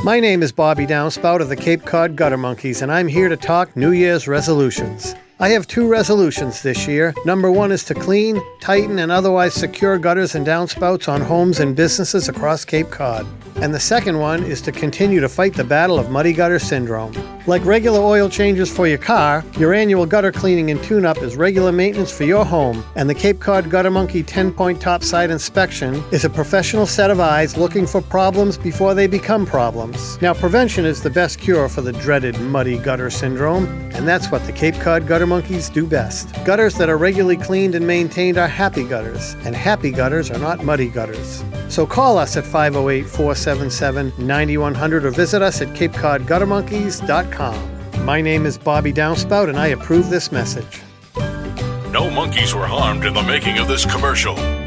My name is Bobby Downspout of the Cape Cod Gutter Monkeys, and I'm here to talk New Year's resolutions. I have 2 resolutions this year. Number 1 is to clean, tighten, and otherwise secure gutters and downspouts on homes and businesses across Cape Cod. And the second one is to continue to fight the battle of muddy gutter syndrome. Like regular oil changes for your car, your annual gutter cleaning and tune-up is regular maintenance for your home, and the Cape Cod Gutter Monkey 10-point topside inspection is a professional set of eyes looking for problems before they become problems. Now, prevention is the best cure for the dreaded muddy gutter syndrome, and that's what the Cape Cod Gutter Monkeys do best. Gutters that are regularly cleaned and maintained are happy gutters, and happy gutters are not muddy gutters. So call us at 508-477-9100 or visit us at CapeCodGutterMonkeys.com. My name is Bobby Downspout, and I approve this message. No monkeys were harmed in the making of this commercial.